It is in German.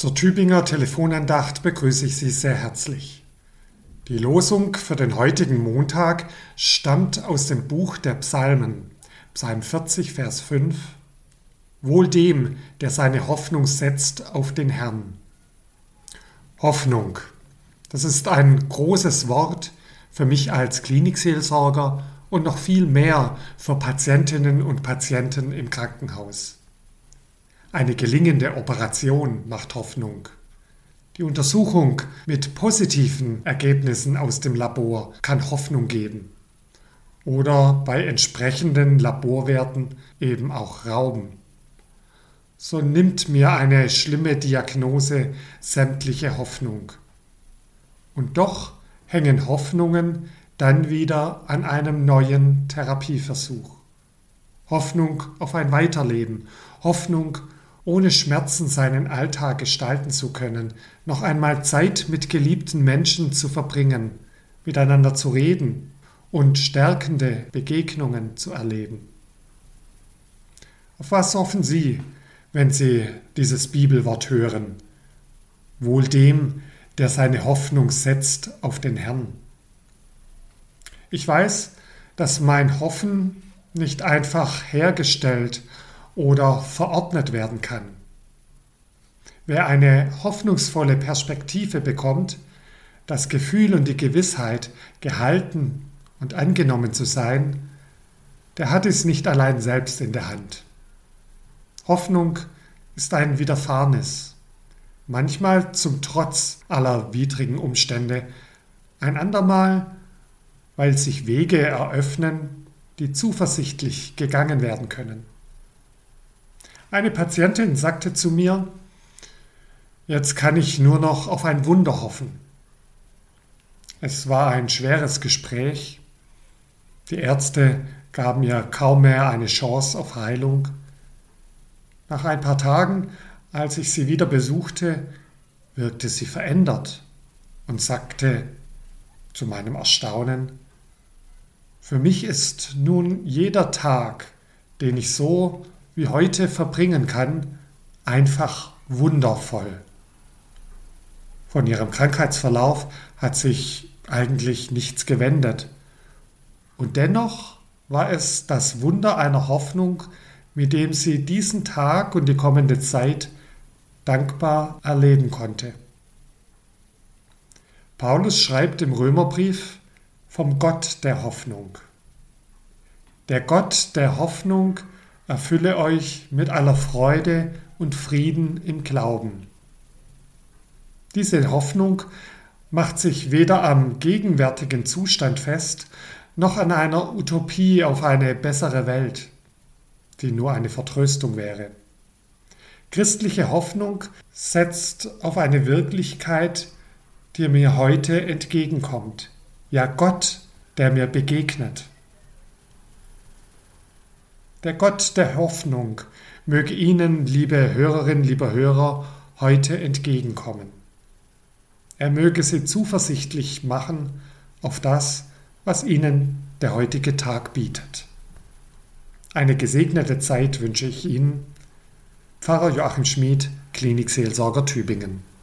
Zur Tübinger Telefonandacht begrüße ich Sie sehr herzlich. Die Losung für den heutigen Montag stammt aus dem Buch der Psalmen, Psalm 40, Vers 5. Wohl dem, der seine Hoffnung setzt auf den Herrn. Hoffnung, das ist ein großes Wort für mich als Klinikseelsorger und noch viel mehr für Patientinnen und Patienten im Krankenhaus. Eine gelingende Operation macht Hoffnung. Die Untersuchung mit positiven Ergebnissen aus dem Labor kann Hoffnung geben. Oder bei entsprechenden Laborwerten eben auch Raum. So nimmt mir eine schlimme Diagnose sämtliche Hoffnung. Und doch hängen Hoffnungen dann wieder an einem neuen Therapieversuch. Hoffnung auf ein Weiterleben, Hoffnung, ohne Schmerzen seinen Alltag gestalten zu können, noch einmal Zeit mit geliebten Menschen zu verbringen, miteinander zu reden und stärkende Begegnungen zu erleben. Auf was hoffen Sie, wenn Sie dieses Bibelwort hören? Wohl dem, der seine Hoffnung setzt auf den Herrn. Ich weiß, dass mein Hoffen nicht einfach hergestellt oder verordnet werden kann. Wer eine hoffnungsvolle Perspektive bekommt, das Gefühl und die Gewissheit, gehalten und angenommen zu sein, der hat es nicht allein selbst in der Hand. Hoffnung ist ein Widerfahrenes, manchmal zum Trotz aller widrigen Umstände, ein andermal, weil sich Wege eröffnen, die zuversichtlich gegangen werden können. Eine Patientin sagte zu mir, jetzt kann ich nur noch auf ein Wunder hoffen. Es war ein schweres Gespräch. Die Ärzte gaben ihr kaum mehr eine Chance auf Heilung. Nach ein paar Tagen, als ich sie wieder besuchte, wirkte sie verändert und sagte zu meinem Erstaunen, für mich ist nun jeder Tag, den ich so wie heute verbringen kann, einfach wundervoll. Von ihrem Krankheitsverlauf hat sich eigentlich nichts gewendet. Und dennoch war es das Wunder einer Hoffnung, mit dem sie diesen Tag und die kommende Zeit dankbar erleben konnte. Paulus schreibt im Römerbrief vom Gott der Hoffnung. Der Gott der Hoffnung erfülle euch mit aller Freude und Frieden im Glauben. Diese Hoffnung macht sich weder am gegenwärtigen Zustand fest, noch an einer Utopie auf eine bessere Welt, die nur eine Vertröstung wäre. Christliche Hoffnung setzt auf eine Wirklichkeit, die mir heute entgegenkommt. Ja, Gott, der mir begegnet. Der Gott der Hoffnung möge Ihnen, liebe Hörerinnen, lieber Hörer, heute entgegenkommen. Er möge Sie zuversichtlich machen auf das, was Ihnen der heutige Tag bietet. Eine gesegnete Zeit wünsche ich Ihnen. Pfarrer Joachim Schmid, Klinikseelsorger Tübingen.